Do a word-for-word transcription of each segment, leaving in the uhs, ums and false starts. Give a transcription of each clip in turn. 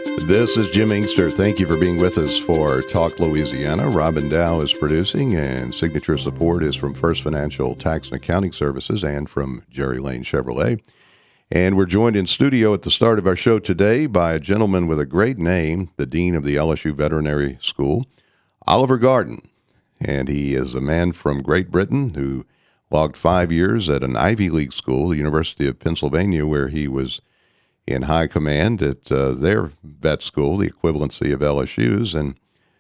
This is Jim Inkster. Thank you for being with us for Talk Louisiana. Robin Dow is producing, and signature support is from First Financial Tax and Accounting Services and from Jerry Lane Chevrolet. And we're joined in studio at the start of our show today by a gentleman with a great name, the Dean of the L S U Veterinary School, Oliver Garden. And he is a man from Great Britain who logged five years at an Ivy League school, the University of Pennsylvania, where he was in high command at uh, their vet school, the equivalency of L S U's. And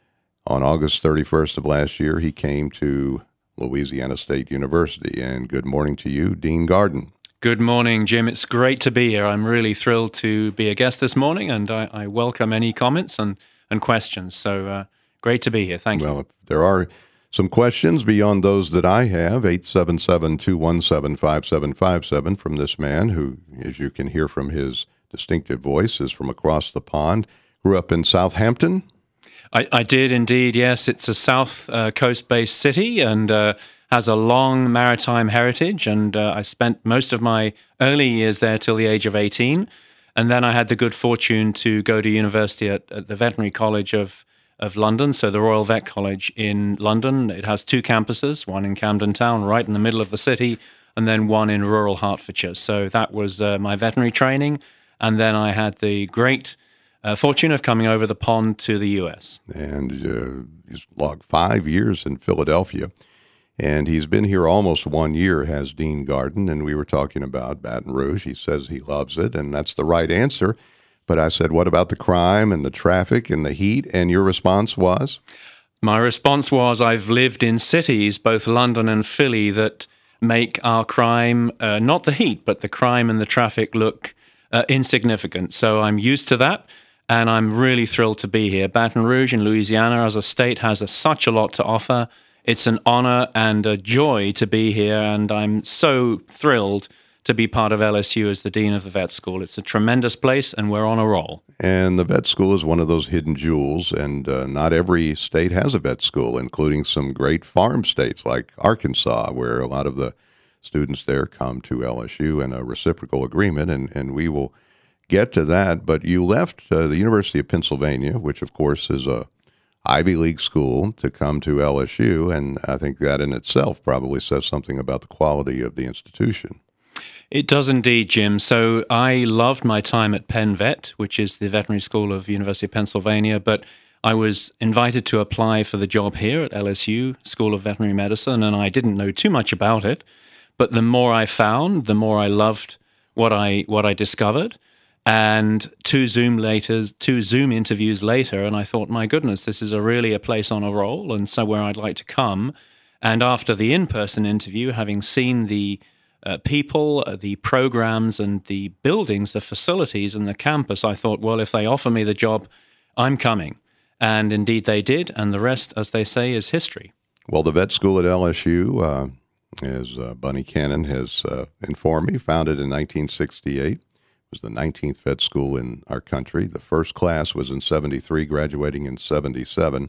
on August thirty-first of last year, he came to Louisiana State University. And good morning to you, Dean Garden. Good morning, Jim. It's great to be here. I'm really thrilled to be a guest this morning, and I, I welcome any comments and, and questions. So uh, great to be here. Thank well, you. Well, if there are some questions beyond those that I have, eight seven seven, two one seven, five seven five seven from this man who, as you can hear from his distinctive voice, is from across the pond, grew up in Southampton. I, I did indeed, yes. It's a south uh, coast-based city and uh, has a long maritime heritage, and uh, I spent most of my early years there till the age of eighteen, and then I had the good fortune to go to university at, at the Veterinary College of of London, so the Royal Vet College in London. It has two campuses, one in Camden Town, right in the middle of the city, and then one in rural Hertfordshire. So that was uh, my veterinary training, and then I had the great uh, fortune of coming over the pond to the U S. And uh, he's logged five years in Philadelphia, and he's been here almost one year, has Dean Garden, and we were talking about Baton Rouge. He says he loves it, and that's the right answer. But I said, what about the crime and the traffic and the heat? And your response was? My response was, I've lived in cities, both London and Philly, that make our crime, uh, not the heat, but the crime and the traffic look uh, insignificant. So I'm used to that, and I'm really thrilled to be here. Baton Rouge in Louisiana as a state has a, such a lot to offer. It's an honor and a joy to be here, and I'm so thrilled to be part of L S U as the Dean of the Vet School. It's a tremendous place, and we're on a roll. And the vet school is one of those hidden jewels, and uh, not every state has a vet school, including some great farm states like Arkansas, where a lot of the students there come to L S U in a reciprocal agreement, and, and we will get to that. But you left uh, the University of Pennsylvania, which, of course, is a Ivy League school, to come to L S U, and I think that in itself probably says something about the quality of the institution. It does indeed, Jim. So I loved my time at Penn Vet, which is the veterinary school of University of Pennsylvania, but I was invited to apply for the job here at L S U, School of Veterinary Medicine, and I didn't know too much about it. But the more I found, the more I loved what I what I discovered. And two Zoom later, two Zoom interviews later, and I thought, my goodness, this is a really a place on a roll, and somewhere I'd like to come. And after the in-person interview, having seen the Uh, people, uh, the programs and the buildings, the facilities and the campus, I thought, well, if they offer me the job, I'm coming. And indeed they did, and the rest, as they say, is history. Well, the vet school at L S U, uh, as uh, Bunny Cannon has uh, informed me, founded in nineteen sixty-eight. It was the nineteenth vet school in our country. The first class was in seventy-three, graduating in seventy-seven.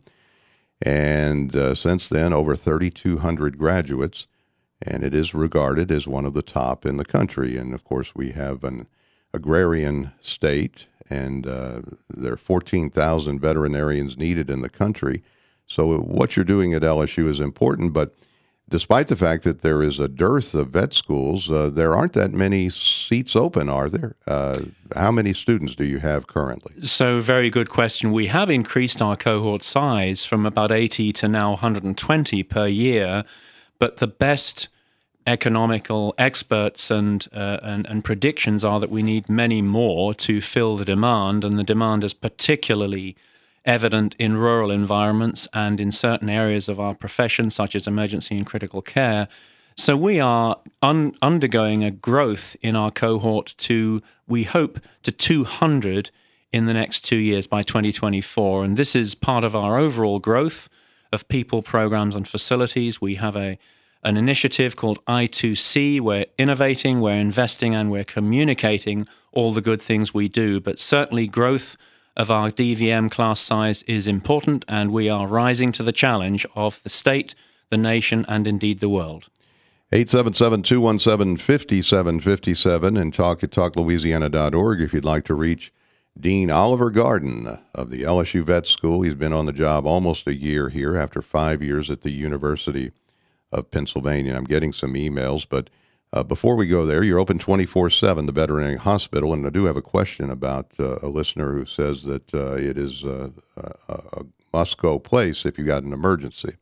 And uh, since then, over thirty-two hundred graduates. And it is regarded as one of the top in the country. And, of course, we have an agrarian state, and uh, there are fourteen thousand veterinarians needed in the country. So what you're doing at L S U is important. But despite the fact that there is a dearth of vet schools, uh, there aren't that many seats open, are there? Uh, how many students do you have currently? So very good question. We have increased our cohort size from about eighty to now one hundred twenty per year. But the best economical experts and, uh, and and predictions are that we need many more to fill the demand, and the demand is particularly evident in rural environments and in certain areas of our profession, such as emergency and critical care. So we are un- undergoing a growth in our cohort to, we hope, to two hundred in the next two years by twenty twenty-four. And this is part of our overall growth of people, programs, and facilities. We have a an initiative called I two C. We're innovating, we're investing, and we're communicating all the good things we do. But certainly growth of our D V M class size is important, and we are rising to the challenge of the state, the nation, and indeed the world. eight seven seven, two one seven, five seven five seven and talk at talk louisiana dot org if you'd like to reach Dean Oliver Garden of the L S U Vet School. He's been on the job almost a year here after five years at the University of Pennsylvania. I'm getting some emails, but uh, before we go there, you're open twenty-four seven, the veterinary hospital, and I do have a question about uh, a listener who says that uh, it is uh, a, a must-go place if you got an emergency.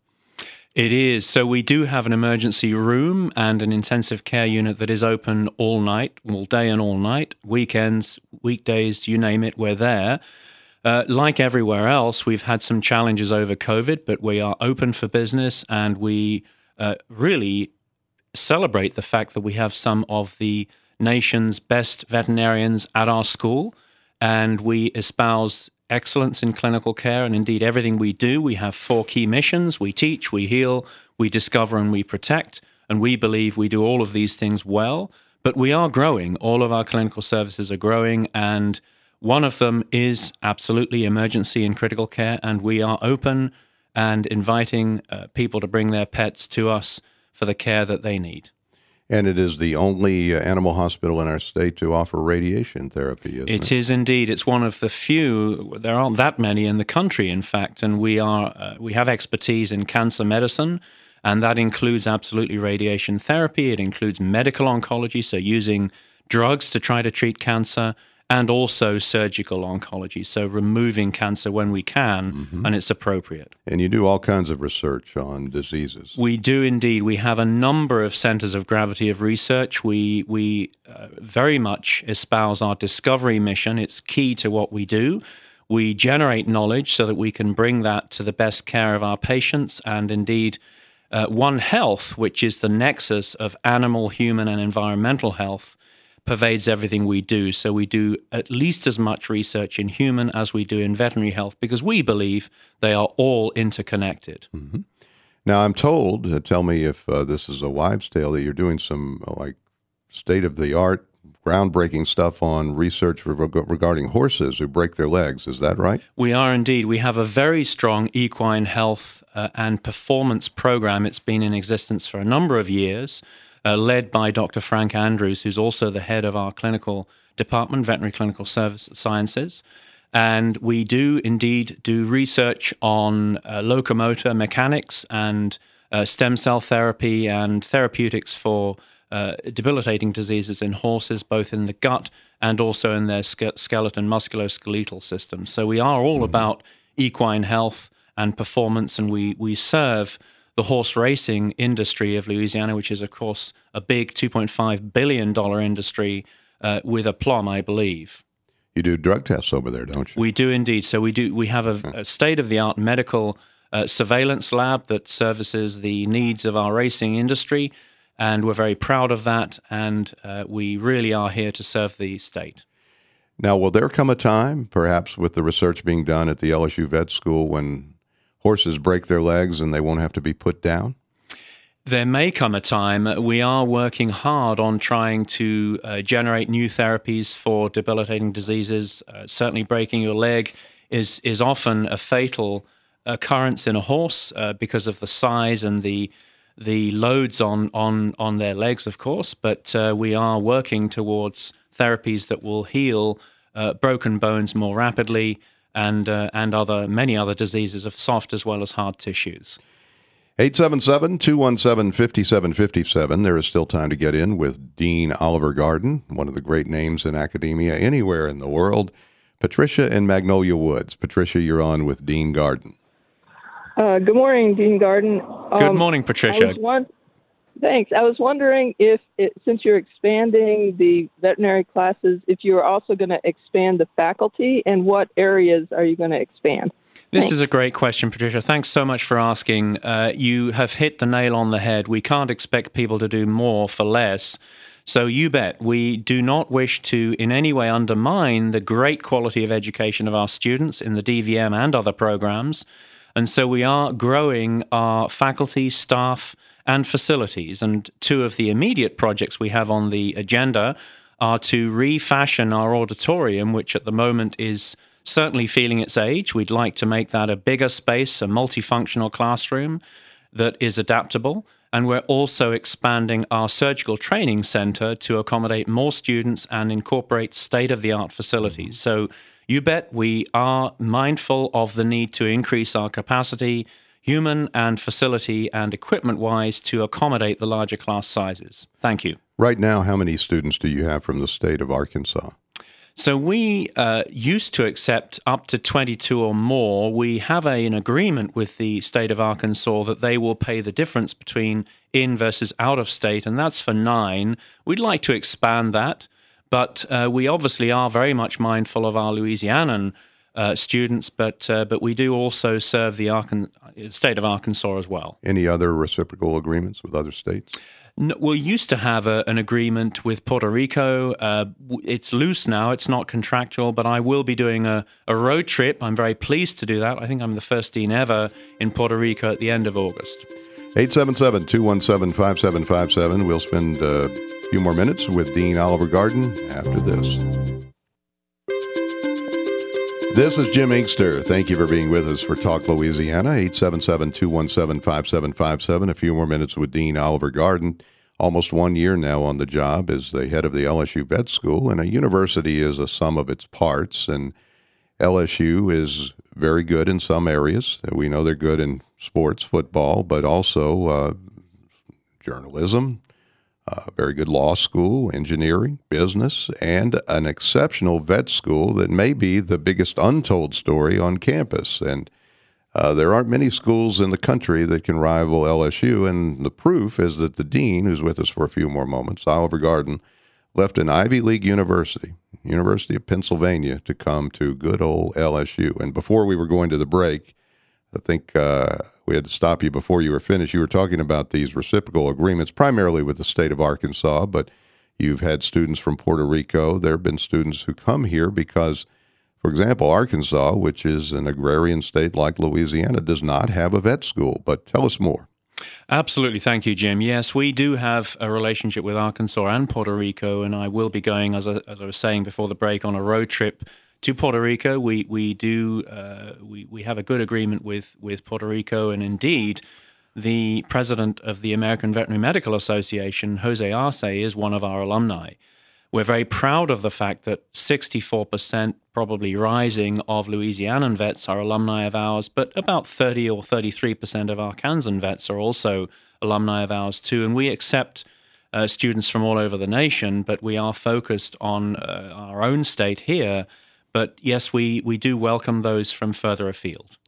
It is. So we do have an emergency room and an intensive care unit that is open all night, all day and all night, weekends, weekdays, you name it, we're there. Uh, like everywhere else, we've had some challenges over COVID, but we are open for business, and we uh, really celebrate the fact that we have some of the nation's best veterinarians at our school, and we espouse excellence in clinical care, and indeed everything we do. We have four key missions. We teach, we heal, we discover, and we protect, and we believe we do all of these things well, but we are growing. All of our clinical services are growing, and one of them is absolutely emergency and critical care, and we are open and inviting uh, people to bring their pets to us for the care that they need. And it is the only uh, animal hospital in our state to offer radiation therapy, isn't it? It is indeed. It's one of the few. There aren't that many in the country, in fact, and we are uh, we have expertise in cancer medicine, and that includes absolutely radiation therapy. It includes medical oncology, so using drugs to try to treat cancer, and also surgical oncology, so removing cancer when we can, mm-hmm. and it's appropriate. And you do all kinds of research on diseases. We do indeed. We have a number of centers of gravity of research. We we uh, very much espouse our discovery mission. It's key to what we do. We generate knowledge so that we can bring that to the best care of our patients, and indeed uh, One Health, which is the nexus of animal, human, and environmental health, pervades everything we do. So we do at least as much research in human as we do in veterinary health, because we believe they are all interconnected. Mm-hmm. Now, I'm told, uh, tell me if uh, this is a wives' tale, that you're doing some uh, like state-of-the-art, groundbreaking stuff on research re- regarding horses who break their legs. Is that right? We are indeed. We have a very strong equine health uh, and performance program. It's been in existence for a number of years. Uh, led by Doctor Frank Andrews, who's also the head of our clinical department, Veterinary Clinical Service Sciences. And we do indeed do research on uh, locomotor mechanics and uh, stem cell therapy and therapeutics for uh, debilitating diseases in horses, both in the gut and also in their ske- skeleton musculoskeletal system. So we are all mm-hmm. about equine health and performance, and we, we serve the horse racing industry of Louisiana, which is, of course, a big two point five billion dollars industry uh, with aplomb, I believe. You do drug tests over there, don't you? We do indeed. So we do. We have a, a state-of-the-art medical uh, surveillance lab that services the needs of our racing industry, and we're very proud of that, and uh, we really are here to serve the state. Now, will there come a time, perhaps with the research being done at the L S U Vet School, when horses break their legs and they won't have to be put down? There may come a time. We are working hard on trying to uh, generate new therapies for debilitating diseases. Uh, certainly breaking your leg is is often a fatal occurrence in a horse uh, because of the size and the the loads on, on, on their legs, of course. But uh, we are working towards therapies that will heal uh, broken bones more rapidly, and uh, and other many other diseases of soft as well as hard tissues. eight seven seven, two one seven, five seven five seven. There is still time to get in with Dean Oliver Garden, one of the great names in academia anywhere in the world. Patricia in Magnolia Woods. Patricia, you're on with Dean Garden. Uh, good morning, Dean Garden. Um, good morning, Patricia. I was one- Thanks. I was wondering if, it, since you're expanding the veterinary classes, if you are also going to expand the faculty, and what areas are you going to expand? This Thanks. is a great question, Patricia. Thanks so much for asking. Uh, you have hit the nail on the head. We can't expect people to do more for less. So you bet. We do not wish to in any way undermine the great quality of education of our students in the D V M and other programs. And so we are growing our faculty, staff, and facilities. And two of the immediate projects we have on the agenda are to refashion our auditorium, which at the moment is certainly feeling its age. We'd like to make that a bigger space, a multifunctional classroom that is adaptable. And we're also expanding our surgical training center to accommodate more students and incorporate state-of-the-art facilities. So you bet we are mindful of the need to increase our capacity, human and facility and equipment-wise, to accommodate the larger class sizes. Thank you. Right now, how many students do you have from the state of Arkansas? So we uh, used to accept up to twenty-two or more. We have a, an agreement with the state of Arkansas that they will pay the difference between in versus out of state, and that's for nine. We'd like to expand that, but uh, we obviously are very much mindful of our Louisianan uh, students, but uh, but we do also serve the Arkan- state of Arkansas as well. Any other reciprocal agreements with other states? No, we used to have a, an agreement with Puerto Rico. Uh, it's loose now. It's not contractual, but I will be doing a, a road trip. I'm very pleased to do that. I think I'm the first dean ever in Puerto Rico at the end of August. eight seven seven, two one seven, five seven five seven. We'll spend a few more minutes with Dean Oliver Garden after this. This is Jim Inkster. Thank you for being with us for Talk Louisiana. eight seven seven, two one seven, five seven five seven. A few more minutes with Dean Oliver Garden. Almost one year now on the job as the head of the L S U Vet School, and a university is a sum of its parts, and L S U is very good in some areas. We know they're good in sports, football, but also uh, journalism, uh, very good law school, engineering, business, and an exceptional vet school that may be the biggest untold story on campus. And uh, there aren't many schools in the country that can rival L S U, and the proof is that the dean, who's with us for a few more moments, Oliver Garden, left an Ivy League university, University of Pennsylvania, to come to good old L S U. And before we were going to the break, I think uh, we had to stop you before you were finished. You were talking about these reciprocal agreements, primarily with the state of Arkansas, but you've had students from Puerto Rico. There have been students who come here because, for example, Arkansas, which is an agrarian state like Louisiana, does not have a vet school. But tell us more. Absolutely. Thank you, Jim. Yes, we do have a relationship with Arkansas and Puerto Rico, and I will be going, as I, as I was saying before the break, on a road trip to Puerto Rico. We we do uh, we we have a good agreement with with Puerto Rico, and indeed, the president of the American Veterinary Medical Association, Jose Arce, is one of our alumni. We're very proud of the fact that sixty-four percent, probably rising, of Louisianan vets are alumni of ours, but about thirty or thirty-three percent of Arkansan vets are also alumni of ours too. And we accept uh, students from all over the nation, but we are focused on uh, our own state here. But yes, we, we do welcome those from further afield.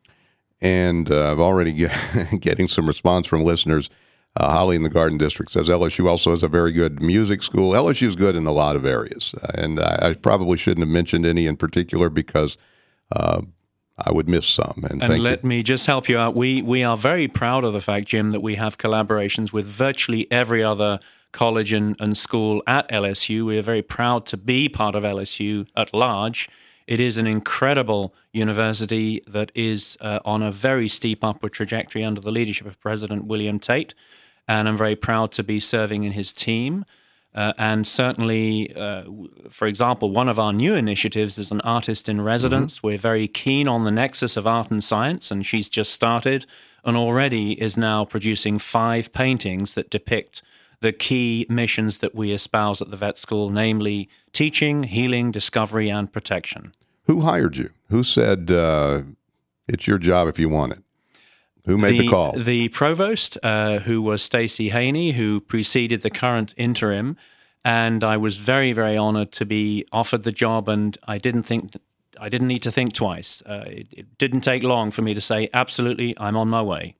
And uh, I've already get, getting some response from listeners. Uh, Holly in the Garden District says L S U also has a very good music school. L S U is good in a lot of areas, uh, and I, I probably shouldn't have mentioned any in particular because uh, I would miss some. And, and thank let you. me just help you out. We we are very proud of the fact, Jim, that we have collaborations with virtually every other college and, and school at L S U. We are very proud to be part of L S U at large. It is an incredible university that is uh, on a very steep upward trajectory under the leadership of President William Tate. And I'm very proud to be serving in his team. Uh, and certainly, uh, for example, one of our new initiatives is an artist in residence. Mm-hmm. We're very keen on the nexus of art and science, and she's just started and already is now producing five paintings that depict the key missions that we espouse at the vet school, namely teaching, healing, discovery, and protection. Who hired you? Who said uh, it's your job if you want it? Who made the, the call? The provost, uh, who was Stacey Haney, who preceded the current interim, and I was very, very honored to be offered the job, and I didn't think, I didn't need to think twice. Uh, it, it didn't take long for me to say, absolutely, I'm on my way.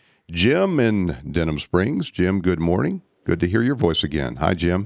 Jim in Denham Springs. Jim, good morning. Good to hear your voice again. Hi, Jim.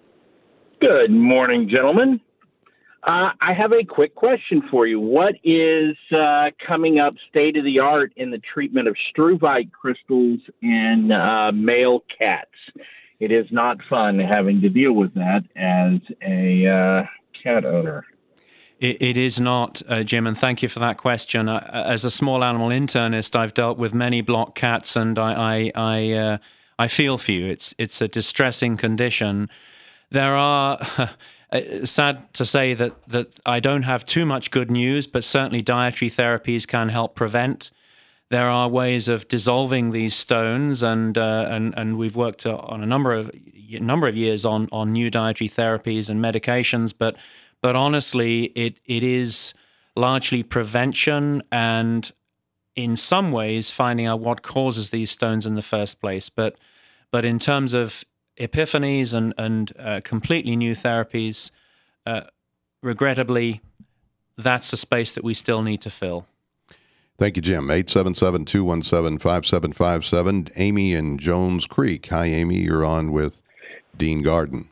Good morning, gentlemen. Uh, I have a quick question for you. What is uh, coming up state-of-the-art in the treatment of struvite crystals in uh, male cats? It is not fun having to deal with that as a uh, cat owner. It, it is not, uh, Jim, and thank you for that question. Uh, as a small animal internist, I've dealt with many block cats, and I I I, uh, I feel for you. It's it's a distressing condition. There are... Uh, sad to say that, that I don't have too much good news, but certainly dietary therapies can help prevent there are ways of dissolving these stones, and uh, and and we've worked on a number of a number of years on on new dietary therapies and medications. But but honestly, it it is largely prevention and, in some ways, finding out what causes these stones in the first place. But but in terms of epiphanies and and uh, completely new therapies, uh, regrettably, that's a space that we still need to fill. Thank you, Jim. eight seven seven, two one seven, five seven five seven. Amy in Jones Creek. Hi, Amy. You're on with Dean Garden.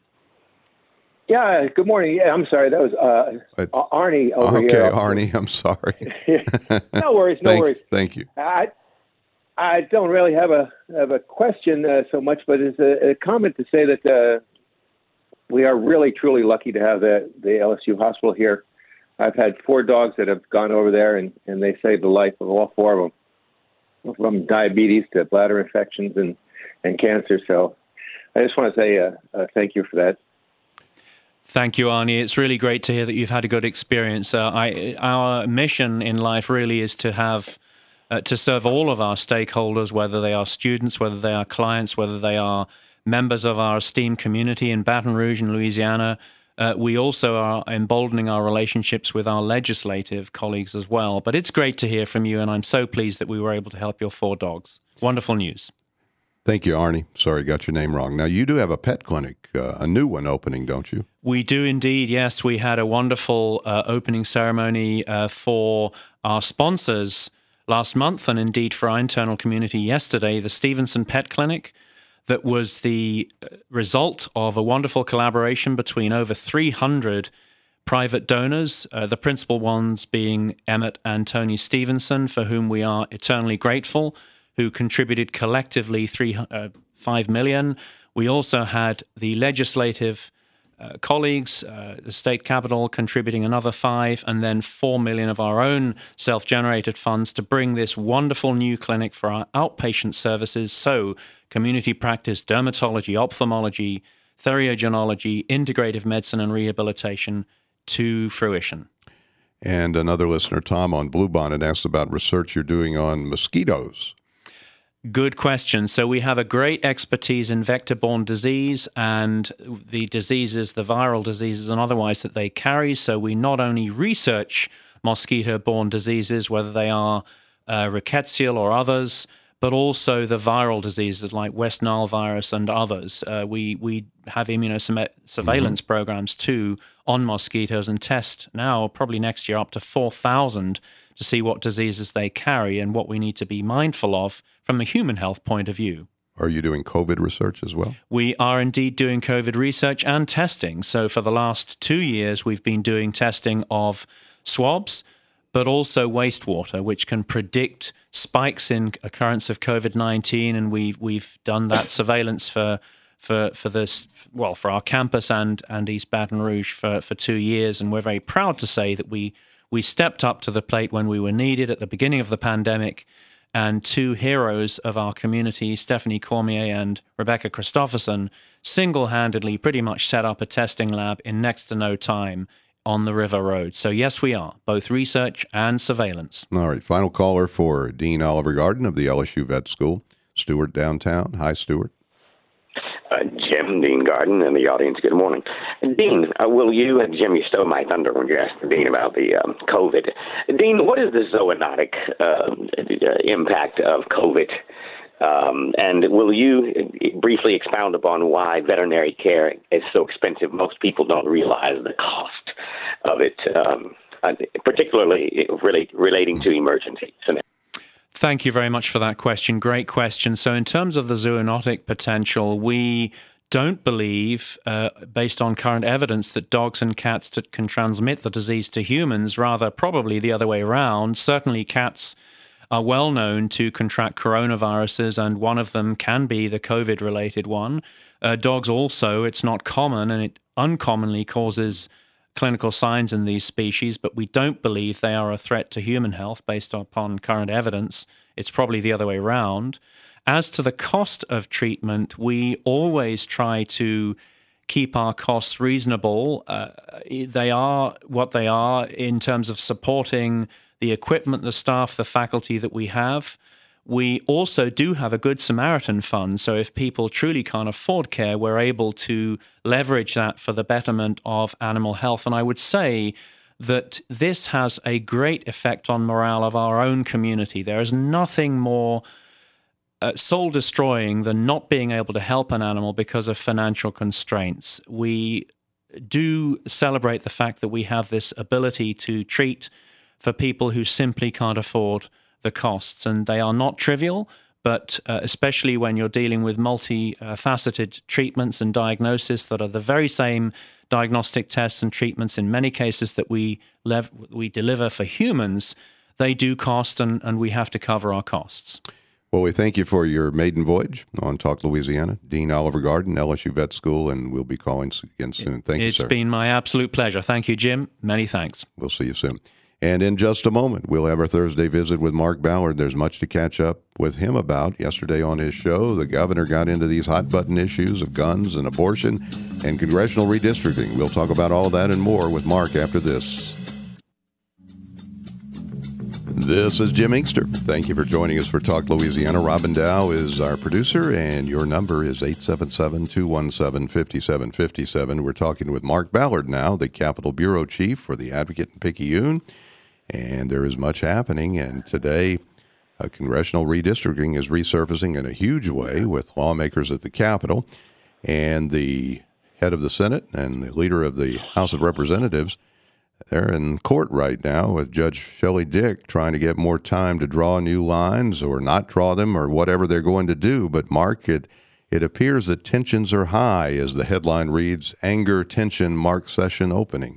Yeah, good morning. Yeah, I'm sorry. That was uh, Arnie over okay, here. Okay, Arnie, I'm sorry. No worries, no thank, worries. Thank you. I I don't really have a have a question uh, so much, but it's a, a comment to say that uh, we are really, truly lucky to have the, the L S U hospital here. I've had four dogs that have gone over there, and, and they saved the life of all four of them, from diabetes to bladder infections and, and cancer. So I just want to say uh, uh, thank you for that. Thank you, Arnie. It's really great to hear that you've had a good experience. Uh, I, our mission in life really is to have, uh, to serve all of our stakeholders, whether they are students, whether they are clients, whether they are members of our esteemed community in Baton Rouge in Louisiana. Uh, we also are emboldening our relationships with our legislative colleagues as well. But it's great to hear from you, and I'm so pleased that we were able to help your four dogs. Wonderful news. Thank you, Arnie. Sorry, got your name wrong. Now, you do have a pet clinic, uh, a new one opening, don't you? We do indeed, yes. We had a wonderful uh, opening ceremony uh, for our sponsors last month, and indeed for our internal community yesterday, the Stevenson Pet Clinic, that was the result of a wonderful collaboration between over three hundred private donors, uh, the principal ones being Emmett and Tony Stevenson, for whom we are eternally grateful, who contributed collectively three, uh, five million. We also had the legislative uh, colleagues, uh, the state capitol contributing another five, and then four million of our own self-generated funds to bring this wonderful new clinic for our outpatient services. So community practice, dermatology, ophthalmology, theriogenology, integrative medicine, and rehabilitation to fruition. And another listener, Tom on Bluebonnet, asked about research you're doing on mosquitoes. Good question. So we have a great expertise in vector-borne disease and the diseases, the viral diseases and otherwise that they carry. So we not only research mosquito-borne diseases, whether they are uh, rickettsial or others, but also the viral diseases like West Nile virus and others. Uh, we we have immunosurveillance mm-hmm. programs too on mosquitoes and test now, probably next year, up to four thousand to see what diseases they carry and what we need to be mindful of from a human health point of view. Are you doing COVID research as well? We are indeed doing COVID research and testing. So for the last two years, we've been doing testing of swabs, but also wastewater, which can predict spikes in occurrence of COVID nineteen. And we've, we've done that surveillance for for for this, well, for our campus and, and East Baton Rouge for, for two years. And we're very proud to say that we we stepped up to the plate when we were needed at the beginning of the pandemic. And two heroes of our community, Stephanie Cormier and Rebecca Christopherson, single-handedly pretty much set up a testing lab in next to no time on the River Road. So yes, we are, both research and surveillance. All right, final caller for Dean Oliver Garden of the L S U Vet School, Stuart downtown. Hi, Stuart. Uh, Jim, Dean Garden, and the audience, good morning. Dean, uh, will you, and Jim, you stole my thunder when you asked Dean about the um, COVID. Dean, what is the zoonotic uh, impact of COVID? Um, and will you briefly expound upon why veterinary care is so expensive? Most people don't realize the cost of it, um, particularly really relating to emergencies. Thank you very much for that question. Great question. So in terms of the zoonotic potential, we don't believe, uh, based on current evidence, that dogs and cats t- can transmit the disease to humans, rather probably the other way around. Certainly cats are well known to contract coronaviruses, and one of them can be the COVID-related one. Uh, dogs also, it's not common, and it uncommonly causes clinical signs in these species, but we don't believe they are a threat to human health based upon current evidence. It's probably the other way around. As to the cost of treatment, we always try to keep our costs reasonable. Uh, they are what they are in terms of supporting the equipment, the staff, the faculty that we have. We also do have a Good Samaritan fund, so if people truly can't afford care, we're able to leverage that for the betterment of animal health. And I would say that this has a great effect on morale of our own community. There is nothing more uh, soul-destroying than not being able to help an animal because of financial constraints. We do celebrate the fact that we have this ability to treat for people who simply can't afford the costs, and they are not trivial, but uh, especially when you're dealing with multi-faceted treatments and diagnosis that are the very same diagnostic tests and treatments in many cases that we lev- we deliver for humans, they do cost, and, and we have to cover our costs. Well, we thank you for your maiden voyage on Talk Louisiana. Dean Oliver Garden, L S U Vet School, and we'll be calling again soon. Thank you, it's sir. It's been my absolute pleasure. Thank you, Jim. Many thanks. We'll see you soon. And in just a moment, we'll have our Thursday visit with Mark Ballard. There's much to catch up with him about. Yesterday on his show, the governor got into these hot-button issues of guns and abortion and congressional redistricting. We'll talk about all that and more with Mark after this. This is Jim Inkster. Thank you for joining us for Talk Louisiana. Robin Dow is our producer, and your number is eight seven seven, two one seven, five seven five seven. We're talking with Mark Ballard now, the Capitol Bureau Chief for the Advocate in Picayune. And there is much happening, and today uh, congressional redistricting is resurfacing in a huge way with lawmakers at the Capitol, and the head of the Senate and the leader of the House of Representatives, they're in court right now with Judge Shelley Dick trying to get more time to draw new lines or not draw them or whatever they're going to do. But, Mark, it, it appears that tensions are high, as the headline reads, Anger, Tension, Mark Session Opening.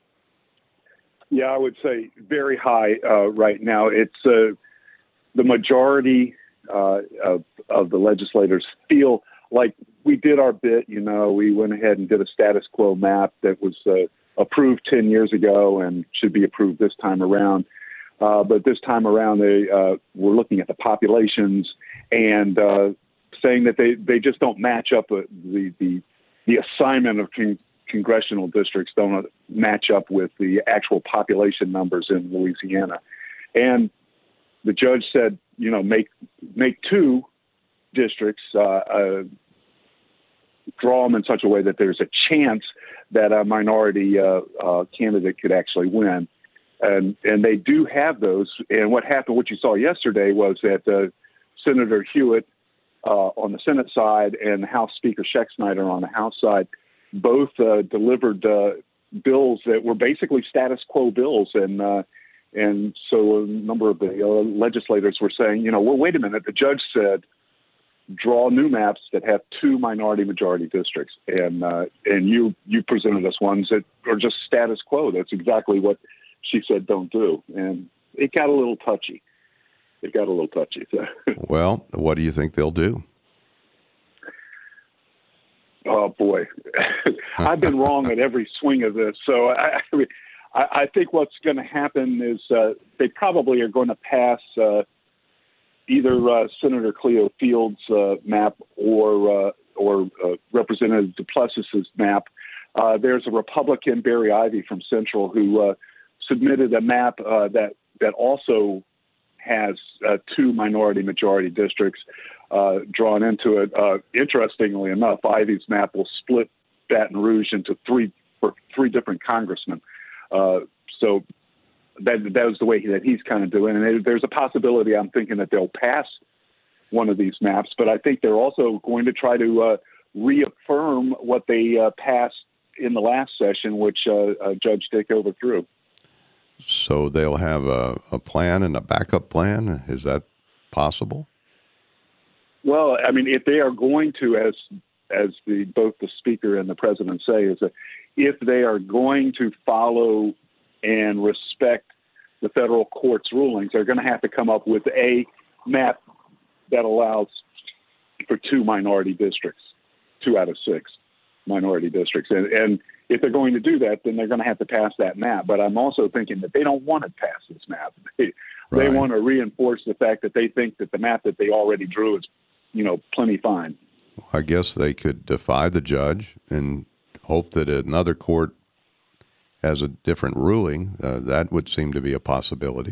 Yeah, I would say very high uh, right now. It's uh, the majority uh, of, of the legislators feel like we did our bit. You know, we went ahead and did a status quo map that was uh, approved ten years ago and should be approved this time around. Uh, but this time around, they uh, were looking at the populations and uh, saying that they, they just don't match up uh, the, the the assignment of con- congressional districts don't match up with the actual population numbers in Louisiana. And the judge said, you know, make make two districts, uh, uh, draw them in such a way that there's a chance that a minority uh, uh, candidate could actually win. And and they do have those. And what happened, what you saw yesterday, was that uh, Senator Hewitt uh, on the Senate side and House Speaker Schexnayder on the House side both uh, delivered uh, bills that were basically status quo bills. And uh, and so a number of the uh, legislators were saying, you know, well, wait a minute, the judge said draw new maps that have two minority majority districts. And uh, and you you presented us ones that are just status quo. That's exactly what she said don't do. And it got a little touchy. It got a little touchy. So. Well, what do you think they'll do? Oh, boy. I've been wrong at every swing of this. So I, I, I think what's going to happen is uh, they probably are going to pass uh, either uh, Senator Cleo Fields' uh, map or uh, or uh, Representative Duplessis's map. Uh, there's a Republican, Barry Ivey from Central, who uh, submitted a map uh, that that also has uh, two minority majority districts uh, drawn into it. Uh, interestingly enough, Ivey's map will split Baton Rouge into three for three different congressmen. Uh, so that that was the way that he's kind of doing. And there's a possibility, I'm thinking, that they'll pass one of these maps, but I think they're also going to try to uh, reaffirm what they uh, passed in the last session, which uh, uh, Judge Dick overthrew. So they'll have a, a plan and a backup plan? Is that possible? Well, I mean, if they are going to, as as the both the speaker and the president say, is that if they are going to follow and respect the federal court's rulings, they're going to have to come up with a map that allows for two minority districts, two out of six minority districts. And, and if they're going to do that, then they're going to have to pass that map. But I'm also thinking that they don't want to pass this map. They, right. they want to reinforce the fact that they think that the map that they already drew is, you know, plenty fine. I guess they could defy the judge and hope that another court has a different ruling, uh, that would seem to be a possibility.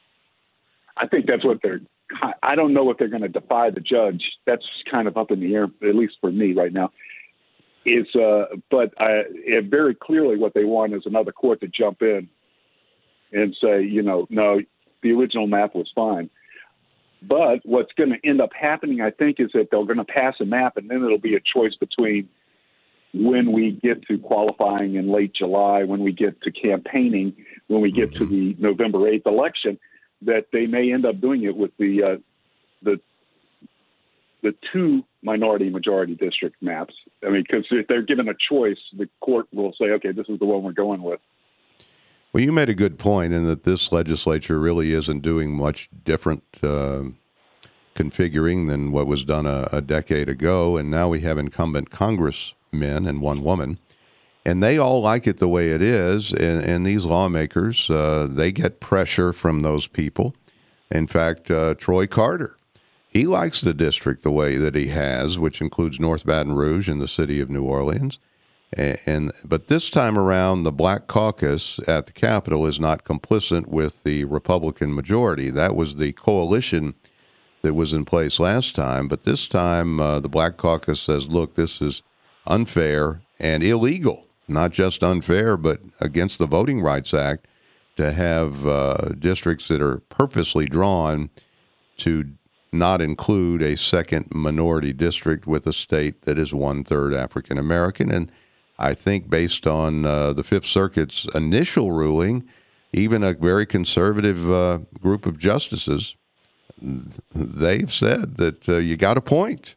I think that's what they're. I don't know if they're going to defy the judge. That's kind of up in the air, at least for me right now. Is uh, but I, it very clearly what they want is another court to jump in and say, you know, no, the original map was fine. But what's going to end up happening, I think, is that they're going to pass a map, and then it'll be a choice between when we get to qualifying in late July, when we get to campaigning, when we get to the November eighth election, that they may end up doing it with the uh, the the two minority majority district maps. I mean, because if they're given a choice, the court will say, okay, this is the one we're going with. Well, you made a good point in that this legislature really isn't doing much different uh, configuring than what was done a, a decade ago, and now we have incumbent congressmen and one woman, and they all like it the way it is, and, and these lawmakers, uh, they get pressure from those people. In fact, uh, Troy Carter, he likes the district the way that he has, which includes North Baton Rouge and the city of New Orleans. And, and but this time around, the Black Caucus at the Capitol is not complicit with the Republican majority. That was the coalition that was in place last time. But this time, uh, the Black Caucus says, look, this is unfair and illegal. Not just unfair, but against the Voting Rights Act to have uh, districts that are purposely drawn to not include a second minority district with a state that is one-third African American. And I think based on uh, the Fifth Circuit's initial ruling, even a very conservative uh, group of justices, they've said that uh, you got a point.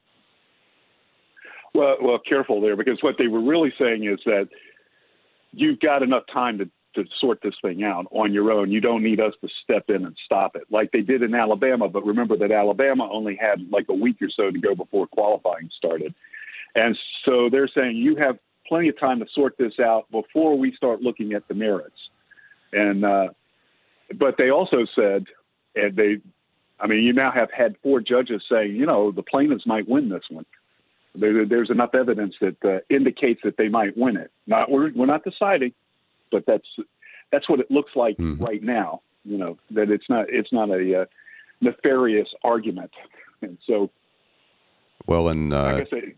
Well, well, careful there, because what they were really saying is that you've got enough time to, to sort this thing out on your own. You don't need us to step in and stop it, like they did in Alabama. But remember that Alabama only had like a week or so to go before qualifying started. And so they're saying you have plenty of time to sort this out before we start looking at the merits. And uh, but they also said, and they, I mean, you now have had four judges saying, you know, the plaintiffs might win this one. There, there's enough evidence that uh, indicates that they might win it. Not we're we're not deciding, but that's that's what it looks like mm-hmm. right now. You know, that it's not it's not a uh, nefarious argument, and so. Well, and uh, like I say,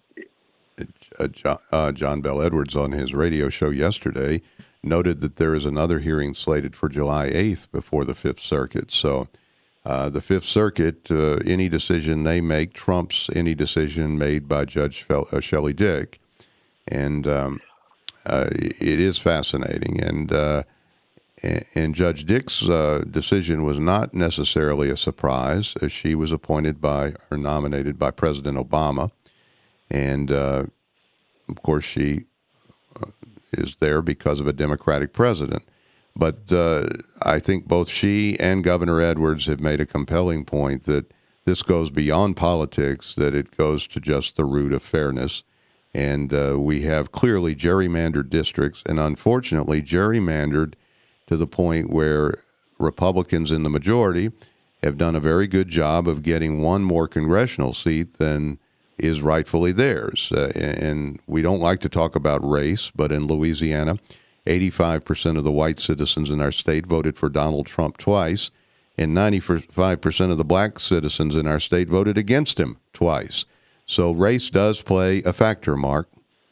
uh, John, uh, John Bell Edwards on his radio show yesterday noted that there is another hearing slated for July eighth before the Fifth Circuit. So. Uh, the Fifth Circuit, uh, any decision they make trumps any decision made by Judge Fel- uh, Shelley Dick. And um, uh, it is fascinating. And, uh, and, and Judge Dick's uh, decision was not necessarily a surprise, as she was appointed by or nominated by President Obama. And, uh, of course, she uh, is there because of a Democratic president. But uh, I think both she and Governor Edwards have made a compelling point that this goes beyond politics, that it goes to just the root of fairness. And uh, we have clearly gerrymandered districts, and unfortunately gerrymandered to the point where Republicans in the majority have done a very good job of getting one more congressional seat than is rightfully theirs. Uh, and we don't like to talk about race, but in Louisiana, eighty-five percent of the white citizens in our state voted for Donald Trump twice, and ninety-five percent of the black citizens in our state voted against him twice. So race does play a factor, Mark.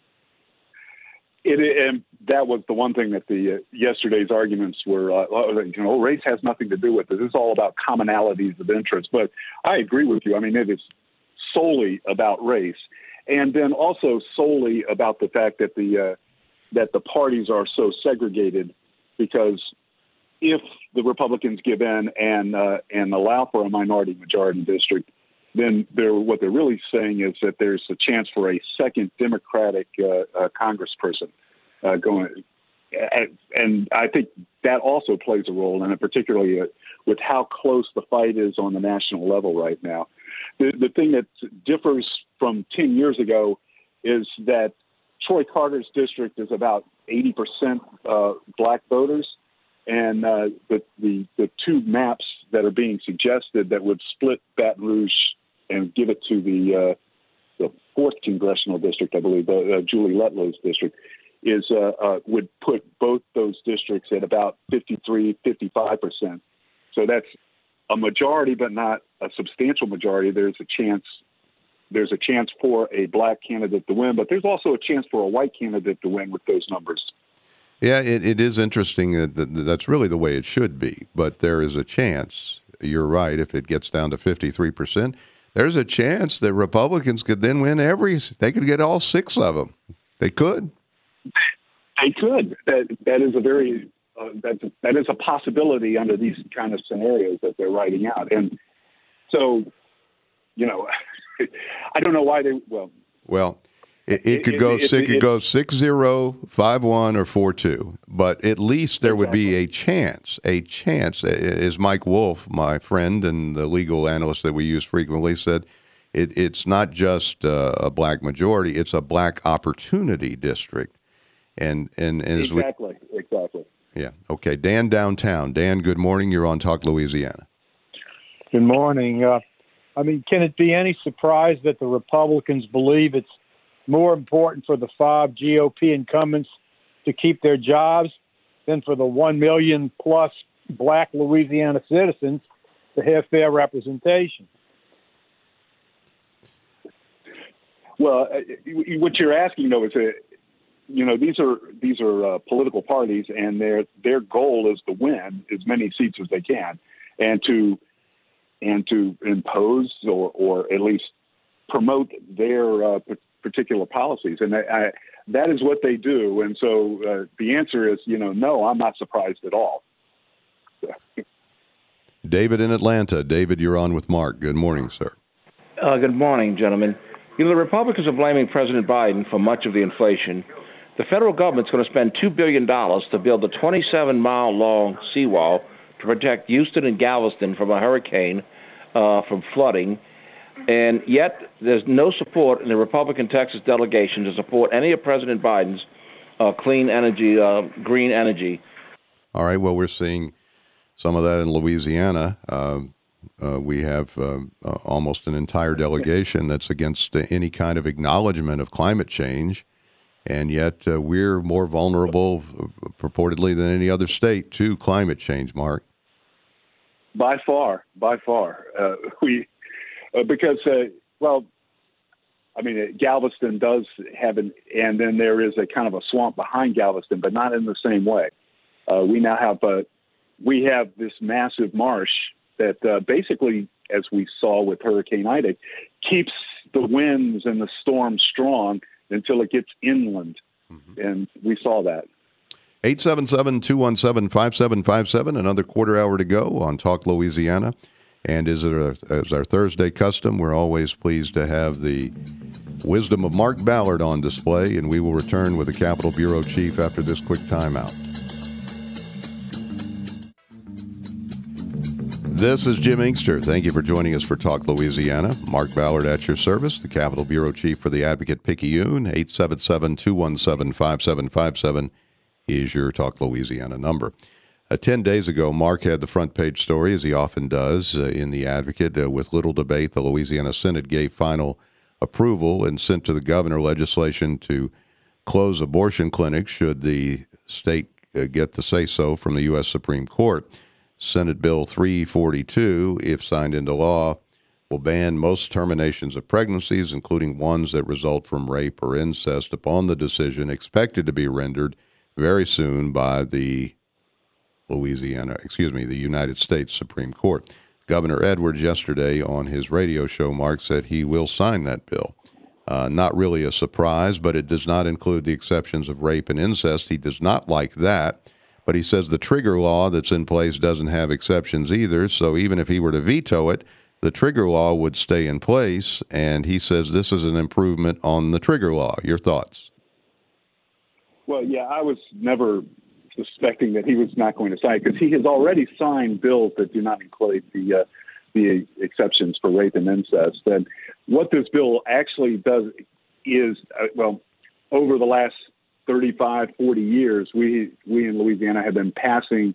It, and that was the one thing that the uh, yesterday's arguments were, uh, you know, race has nothing to do with it. This is all about commonalities of interest. But I agree with you. I mean, it is solely about race, and then also solely about the fact that the uh, that the parties are so segregated, because if the Republicans give in and uh, and allow for a minority majority district, then they're, what they're really saying is that there's a chance for a second Democratic uh, uh, congressperson uh, going. And, and I think that also plays a role in it, particularly uh, with how close the fight is on the national level right now. The, the thing that differs from ten years ago is that Troy Carter's district is about eighty percent uh, black voters, and uh, the, the the two maps that are being suggested that would split Baton Rouge and give it to the uh, the fourth congressional district, I believe, uh, uh, Julie Lutlow's district, is uh, uh, would put both those districts at about fifty-three, fifty-five percent. So that's a majority, but not a substantial majority. There's a chance. There's a chance for a black candidate to win, but there's also a chance for a white candidate to win with those numbers. Yeah, it, it is interesting that, that that's really the way it should be, but there is a chance. You're right. If it gets down to fifty-three percent, there's a chance that Republicans could then win every. They could get all six of them. They could. They could. That that is a very uh, that that is a possibility under these kind of scenarios that they're writing out, and so you know, I don't know why they well. Well. It, it could go. It, it, it could go six zero, five one, or four two. But at least there would be a chance. A chance, as Mike Wolf, my friend and the legal analyst that we use frequently, said, it, it's not just uh, a black majority; it's a black opportunity district. And and, and as exactly, we, exactly. Yeah. Okay. Dan downtown. Dan, good morning. You're on Talk Louisiana. Good morning. Uh, I mean, can it be any surprise that the Republicans believe it's more important for the five G O P incumbents to keep their jobs than for the one million plus black Louisiana citizens to have fair representation? Well, what you're asking, though, is that, you know, these are these are uh, political parties, and their their goal is to win as many seats as they can, and to and to impose or or at least promote their uh, particular policies, and I, I, that is what they do. And so uh, the answer is, you know, no, I'm not surprised at all. David in Atlanta. David, you're on with Mark. Good morning, sir. Uh, good morning, gentlemen. You know, the Republicans are blaming President Biden for much of the inflation. The federal government's going to spend two billion dollars to build a twenty-seven mile long seawall to protect Houston and Galveston from a hurricane, uh, from flooding. And yet there's no support in the Republican Texas delegation to support any of President Biden's uh, clean energy, uh, green energy. All right. Well, we're seeing some of that in Louisiana. Uh, uh, we have uh, uh, almost an entire delegation that's against uh, any kind of acknowledgement of climate change. And yet uh, we're more vulnerable, uh, purportedly, than any other state to climate change, Mark. By far, by far. Uh, we... Uh, because, uh, well, I mean, Galveston does have an, and then there is a kind of a swamp behind Galveston, but not in the same way. Uh, we now have, uh, we have this massive marsh that uh, basically, as we saw with Hurricane Ida, keeps the winds and the storm strong until it gets inland. Mm-hmm. And we saw that. eight seven seven, two one seven, five seven five seven, another quarter hour to go on Talk Louisiana. And as our, as our Thursday custom, we're always pleased to have the wisdom of Mark Ballard on display, and we will return with the Capitol Bureau Chief after this quick timeout. This is Jim Inkster. Thank you for joining us for Talk Louisiana. Mark Ballard at your service, the Capitol Bureau Chief for the Advocate-Picayune. eight seven seven, two one seven, five seven five seven is your Talk Louisiana number. Uh, Ten days ago, Mark had the front page story, as he often does, uh, in the Advocate. Uh, with little debate, the Louisiana Senate gave final approval and sent to the governor legislation to close abortion clinics should the state uh, get the say-so from the U S Supreme Court. Senate Bill three forty-two, if signed into law, will ban most terminations of pregnancies, including ones that result from rape or incest, upon the decision expected to be rendered very soon by the Louisiana, excuse me, the United States Supreme Court. Governor Edwards yesterday on his radio show, Mark, said he will sign that bill. Uh, not really a surprise, but it does not include the exceptions of rape and incest. He does not like that, but he says the trigger law that's in place doesn't have exceptions either, so even if he were to veto it, the trigger law would stay in place, and he says this is an improvement on the trigger law. Your thoughts? Well, yeah, I was never suspecting that he was not going to sign, because he has already signed bills that do not include the uh, the exceptions for rape and incest. And what this bill actually does is, uh, well, over the last thirty-five, forty years, we we in Louisiana have been passing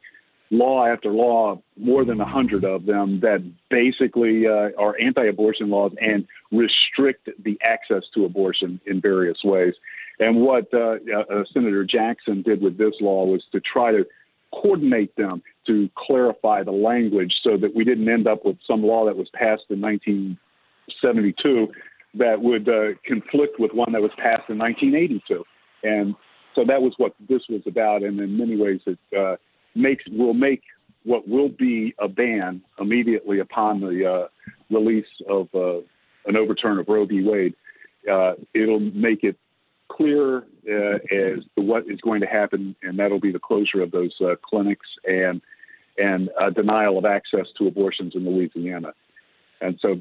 law after law, more than a hundred of them, that basically uh, are anti-abortion laws and restrict the access to abortion in various ways. And what uh, uh, Senator Jackson did with this law was to try to coordinate them to clarify the language so that we didn't end up with some law that was passed in nineteen seventy-two that would uh, conflict with one that was passed in nineteen eighty-two. And so that was what this was about. And in many ways, it uh, makes will make what will be a ban immediately upon the uh, release of uh, an overturn of Roe v. Wade. Uh, it'll make it clear uh, as to what is going to happen, and that'll be the closure of those uh, clinics and and uh, denial of access to abortions in Louisiana. And so,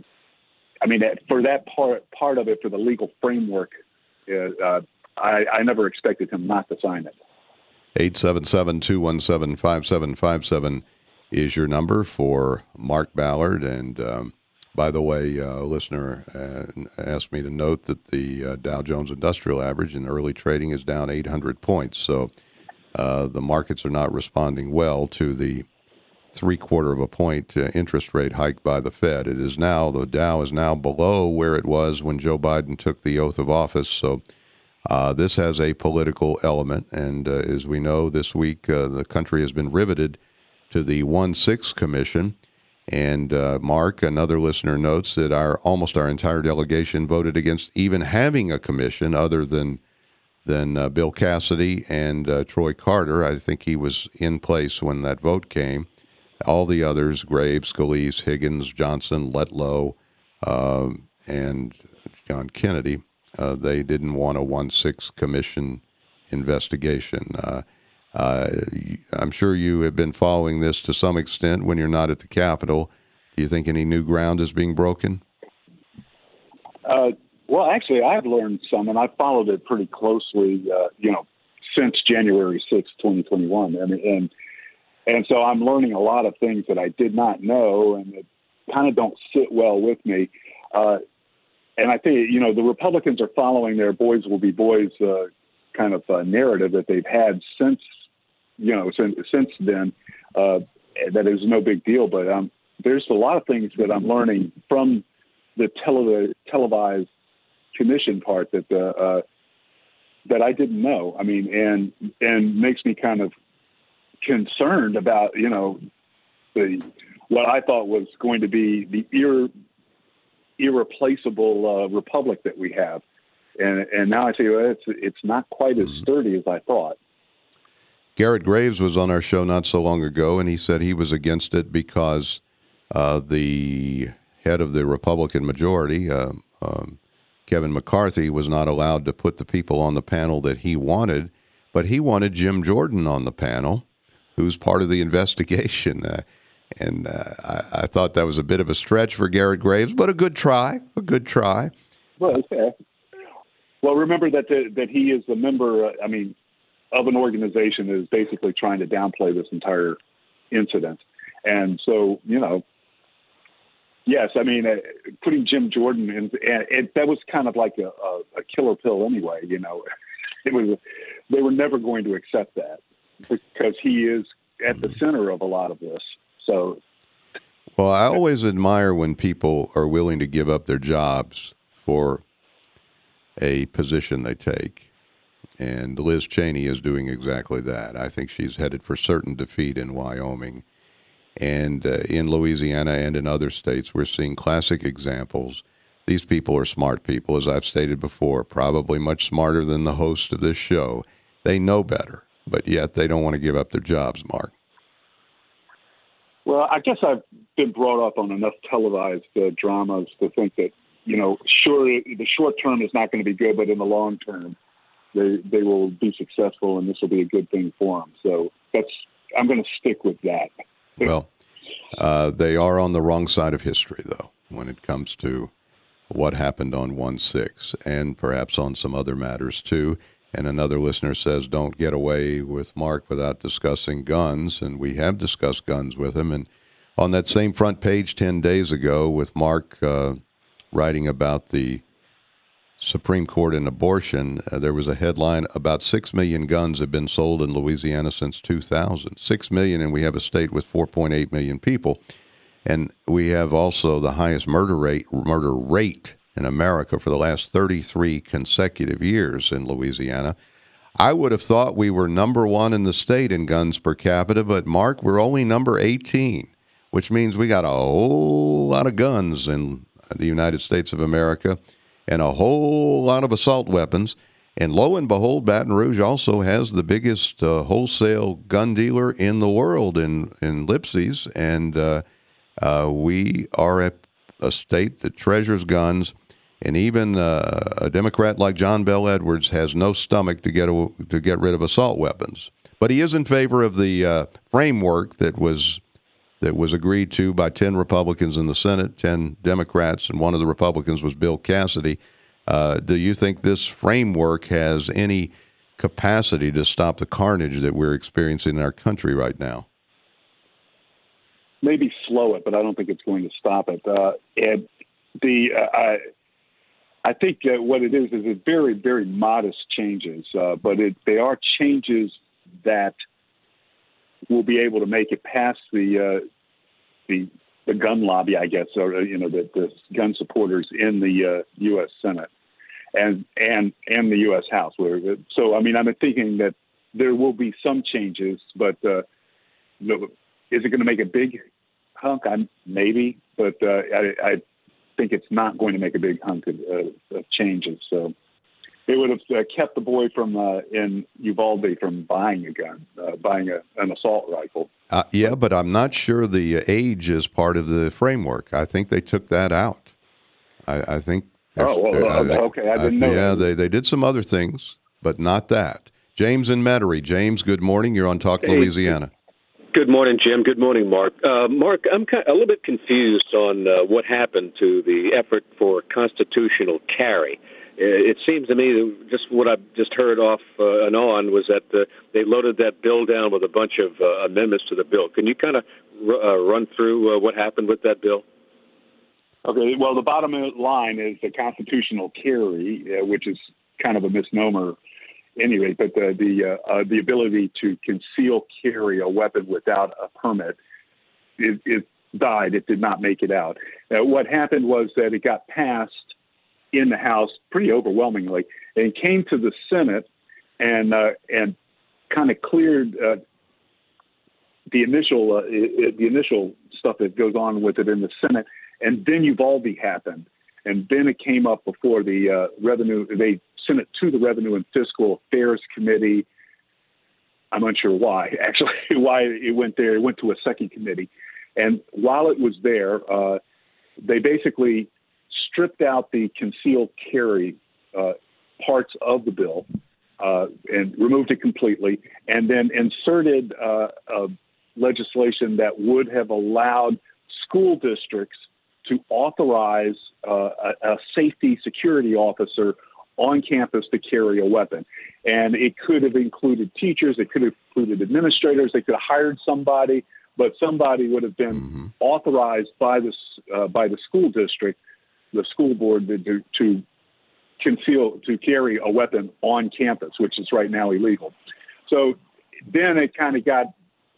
I mean, for that part part of it, for the legal framework, uh, uh, I, I never expected him not to sign it. eight seven seven, two one seven, five seven five seven is your number for Mark Ballard. And um, by the way, uh, a listener uh, asked me to note that the uh, Dow Jones Industrial Average in early trading is down eight hundred points. So uh, the markets are not responding well to the three-quarter of a point uh, interest rate hike by the Fed. It is now, the Dow is now below where it was when Joe Biden took the oath of office. So Uh, this has a political element, and uh, as we know, this week uh, the country has been riveted to the one six Commission. And uh, Mark, another listener, notes that our almost our entire delegation voted against even having a commission other than than uh, Bill Cassidy and uh, Troy Carter. I think he was in place when that vote came. All the others, Graves, Scalise, Higgins, Johnson, Letlow, uh, and John Kennedy, Uh, they didn't want a one six Commission investigation. Uh, uh, I'm sure you have been following this to some extent when you're not at the Capitol. Do you think any new ground is being broken? Uh, well, actually, I've learned some, and I've followed it pretty closely, uh, you know, since January sixth, twenty twenty-one. I mean, and and so I'm learning a lot of things that I did not know and that kind of don't sit well with me. Uh, And I think, you know, the Republicans are following their boys will be boys uh, kind of uh, narrative that they've had since, you know, since, since then. Uh, that is no big deal. But um, there's a lot of things that I'm learning from the tele- televised commission part that uh, uh, that I didn't know. I mean, and and makes me kind of concerned about, you know, the what I thought was going to be the ear. irreplaceable uh, republic that we have. And and now I say, well, it's, it's not quite as sturdy as I thought. Garrett Graves was on our show not so long ago, and he said he was against it because uh, the head of the Republican majority, uh, um, Kevin McCarthy, was not allowed to put the people on the panel that he wanted, but he wanted Jim Jordan on the panel, who's part of the investigation. Uh, And uh, I, I thought that was a bit of a stretch for Garrett Graves, but a good try, a good try. Well, okay. Well, remember that the, that he is a member, uh, I mean, of an organization that is basically trying to downplay this entire incident. And so, you know, yes, I mean, uh, putting Jim Jordan in, and it, that was kind of like a, a, a killer pill anyway, you know. It was, they were never going to accept that because he is at the center of a lot of this. So, well, I always admire when people are willing to give up their jobs for a position they take. And Liz Cheney is doing exactly that. I think she's headed for certain defeat in Wyoming. And uh, in Louisiana and in other states, we're seeing classic examples. These people are smart people, as I've stated before, probably much smarter than the host of this show. They know better, but yet they don't want to give up their jobs, Mark. Well, I guess I've been brought up on enough televised uh, dramas to think that, you know, sure, the short term is not going to be good, but in the long term, they they will be successful, and this will be a good thing for them. So that's I'm going to stick with that. Well, uh, they are on the wrong side of history, though, when it comes to what happened on one six, and perhaps on some other matters, too. And another listener says, don't get away with Mark without discussing guns. And we have discussed guns with him. And on that same front page ten days ago with Mark uh, writing about the Supreme Court and abortion, uh, there was a headline about six million guns have been sold in Louisiana since two thousand. six million, and we have a state with four point eight million people. And we have also the highest murder rate, murder rate in America for the last thirty-three consecutive years in Louisiana. I would have thought we were number one in the state in guns per capita, but Mark, we're only number eighteen, which means we got a whole lot of guns in the United States of America and a whole lot of assault weapons. And lo and behold, Baton Rouge also has the biggest uh, wholesale gun dealer in the world in, in Lipsey's. And uh, uh, we are a, a state that treasures guns. And even uh, a Democrat like John Bel Edwards has no stomach to get a, to get rid of assault weapons. But he is in favor of the uh, framework that was that was agreed to by ten Republicans in the Senate, ten Democrats, and one of the Republicans was Bill Cassidy. Uh, do you think this framework has any capacity to stop the carnage that we're experiencing in our country right now? Maybe slow it, but I don't think it's going to stop it. Uh, and the uh, I, I think uh, what it is is it's very, very modest changes, uh, but it, they are changes that will be able to make it past the uh, the the gun lobby, I guess, or you know, the, the gun supporters in the uh, U S Senate and and and the U S House. Where so, I mean, I'm thinking that there will be some changes, but uh, is it going to make a big hunk? I'm maybe, but uh, I, I think it's not going to make a big hunk of, uh, of changes. So. It would have uh, kept the boy from uh, in Uvalde from buying a gun, uh, buying a, an assault rifle. Uh, yeah, but I'm not sure the age is part of the framework. I think they took that out. I, I think. Oh, well, I think, okay. I didn't I, know. Yeah, that. they they did some other things, but not that. James in Metairie. James, good morning. You're on Talk Hey, Louisiana. Good morning, Jim. Good morning, Mark. Uh, Mark, I'm kind of a little bit confused on uh, what happened to the effort for constitutional carry. It seems to me that just what I've just heard off uh, and on was that uh, they loaded that bill down with a bunch of uh, amendments to the bill. Can you kind of r- uh, run through uh, what happened with that bill? Okay, well, the bottom line is the constitutional carry, uh, which is kind of a misnomer anyway, but the the, uh, uh, the ability to conceal carry a weapon without a permit, it, it died. It did not make it out. Uh, what happened was that it got passed in the House pretty overwhelmingly, and came to the Senate and uh, and kind of cleared uh, the initial uh, it, the initial stuff that goes on with it in the Senate, and then Uvalde happened, and then it came up before the uh, revenue. They sent it to the Revenue and Fiscal Affairs Committee. I'm unsure why, actually, why it went there. It went to a second committee, and while it was there, uh, they basically stripped out the concealed carry uh, parts of the bill uh, and removed it completely, and then inserted uh, uh, legislation that would have allowed school districts to authorize uh, a, a safety security officer on campus to carry a weapon. And it could have included teachers, it could have included administrators, they could have hired somebody, but somebody would have been mm-hmm. authorized by the, uh, by the school district, the school board, to, to conceal, to carry a weapon on campus, which is right now illegal. So then it kind of got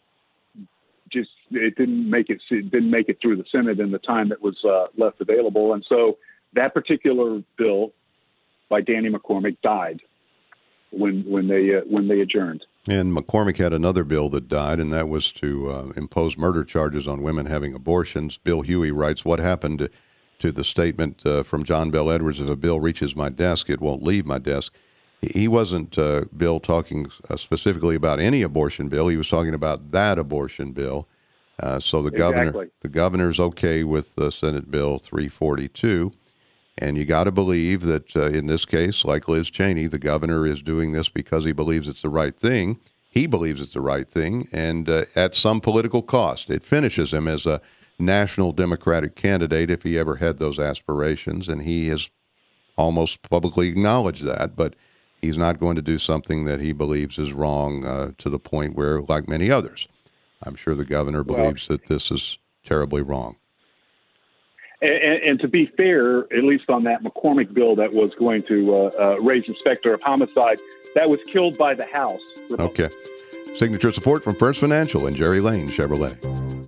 just, it didn't make it, it didn't make it through the Senate in the time that was uh, left available. And so that particular bill by Danny McCormick died when, when they, uh, when they adjourned. And McCormick had another bill that died, and that was to uh, impose murder charges on women having abortions. Bill Huey writes, what happened to to the statement uh, from John Bel Edwards, if a bill reaches my desk, it won't leave my desk. He wasn't, uh, Bill, talking uh, specifically about any abortion bill. He was talking about that abortion bill. Uh, so the exactly. governor, the governor's okay with uh, Senate Bill three forty-two. And you got to believe that uh, in this case, like Liz Cheney, the governor is doing this because he believes it's the right thing. He believes it's the right thing, and uh, at some political cost. It finishes him as a national Democratic candidate if he ever had those aspirations, and he has almost publicly acknowledged that, but he's not going to do something that he believes is wrong uh, to the point where, like many others, I'm sure the governor believes well, that this is terribly wrong. And, and to be fair, at least on that McCormick bill that was going to uh, uh, raise the specter of homicide, that was killed by the House. Okay. Signature support from First Financial and Jerry Lane Chevrolet.